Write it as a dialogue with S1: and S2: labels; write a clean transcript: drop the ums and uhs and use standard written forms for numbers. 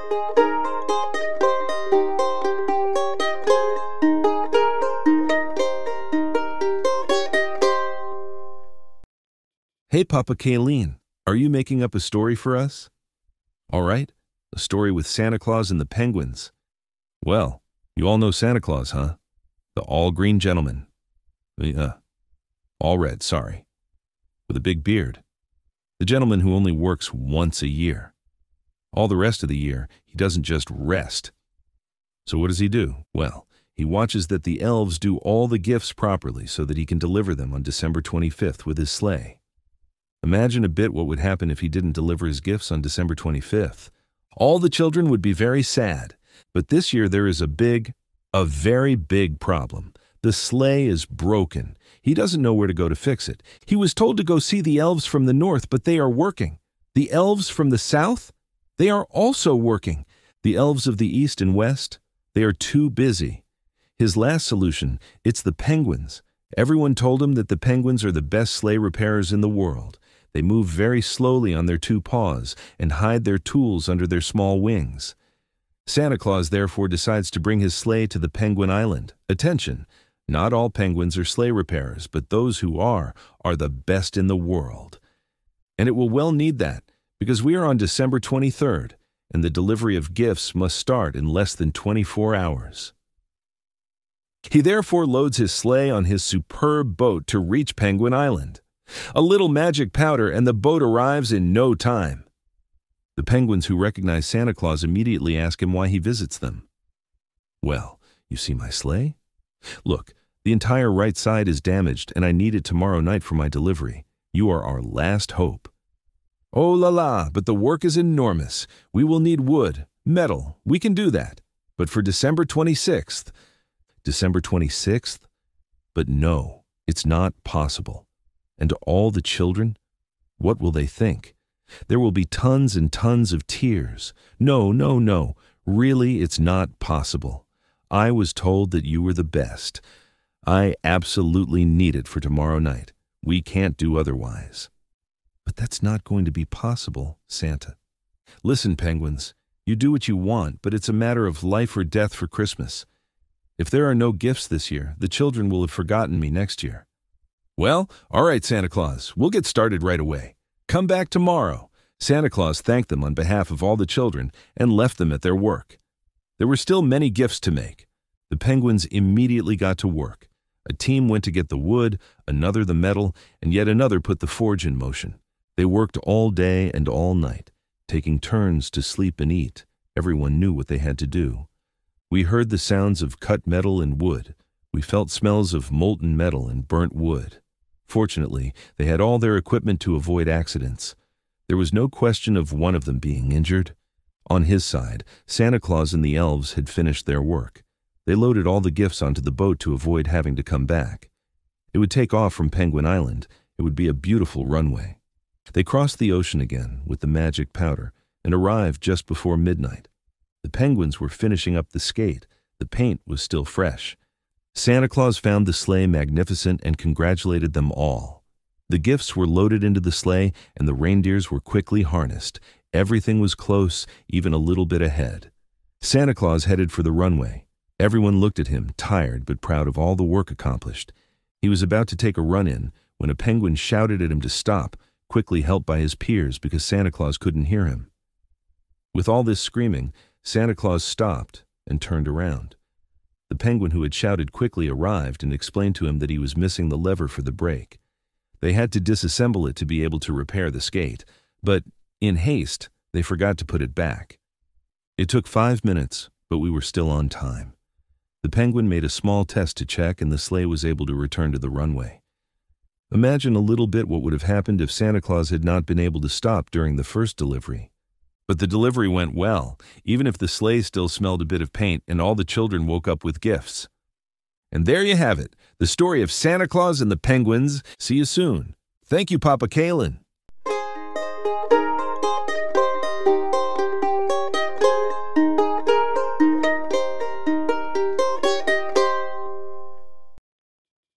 S1: Hey, Papa Kayleen, are you making up a story for us? All right, a story with Santa Claus and the Penguins. Well, you all know Santa Claus, huh? The all-green gentleman. All red, sorry. With a big beard. The gentleman who only works once a year. All the rest of the year, he doesn't just rest. So what does he do? Well, he watches that the elves do all the gifts properly so that he can deliver them on December 25th with his sleigh. Imagine a bit what would happen if he didn't deliver his gifts on December 25th. All the children would be very sad. But this year there is a very big problem. The sleigh is broken. He doesn't know where to go to fix it. He was told to go see the elves from the north, but they are working. The elves from the south? They are also working. The elves of the east and west? They are too busy. His last solution, it's the penguins. Everyone told him that the penguins are the best sleigh repairers in the world. They move very slowly on their two paws and hide their tools under their small wings. Santa Claus therefore decides to bring his sleigh to the Penguin Island. Attention, not all penguins are sleigh repairers, but those who are the best in the world. And it will well need that, because we are on December 23rd, and the delivery of gifts must start in less than 24 hours. He therefore loads his sleigh on his superb boat to reach Penguin Island. A little magic powder and the boat arrives in no time. The penguins who recognize Santa Claus immediately ask him why he visits them. Well, you see my sleigh? Look, the entire right side is damaged and I need it tomorrow night for my delivery. You are our last hope. Oh la la, but the work is enormous. We will need wood, metal, we can do that. But for December 26th. December 26th? But no, it's not possible. And all the children? What will they think? There will be tons and tons of tears. No. Really, it's not possible. I was told that you were the best. I absolutely need it for tomorrow night. We can't do otherwise. But that's not going to be possible, Santa. Listen, penguins, you do what you want, but it's a matter of life or death for Christmas. If there are no gifts this year, the children will have forgotten me next year. Well, all right, Santa Claus, we'll get started right away. Come back tomorrow. Santa Claus thanked them on behalf of all the children and left them at their work. There were still many gifts to make. The penguins immediately got to work. A team went to get the wood, another the metal, and yet another put the forge in motion. They worked all day and all night, taking turns to sleep and eat. Everyone knew what they had to do. We heard the sounds of cut metal and wood. We felt smells of molten metal and burnt wood. Fortunately, they had all their equipment to avoid accidents. There was no question of one of them being injured. On his side, Santa Claus and the elves had finished their work. They loaded all the gifts onto the boat to avoid having to come back. It would take off from Penguin Island. It would be a beautiful runway. They crossed the ocean again with the magic powder and arrived just before midnight. The penguins were finishing up the skate. The paint was still fresh. Santa Claus found the sleigh magnificent and congratulated them all. The gifts were loaded into the sleigh and the reindeers were quickly harnessed. Everything was close, even a little bit ahead. Santa Claus headed for the runway. Everyone looked at him, tired but proud of all the work accomplished. He was about to take a run-in when a penguin shouted at him to stop, quickly helped by his peers because Santa Claus couldn't hear him. With all this screaming, Santa Claus stopped and turned around. The penguin who had shouted quickly arrived and explained to him that he was missing the lever for the brake. They had to disassemble it to be able to repair the skate, but in haste, they forgot to put it back. It took 5 minutes, but we were still on time. The penguin made a small test to check and the sleigh was able to return to the runway. Imagine a little bit what would have happened if Santa Claus had not been able to stop during the first delivery. But the delivery went well, even if the sleigh still smelled a bit of paint and all the children woke up with gifts. And there you have it, the story of Santa Claus and the Penguins. See you soon. Thank you, Papa Kayleen.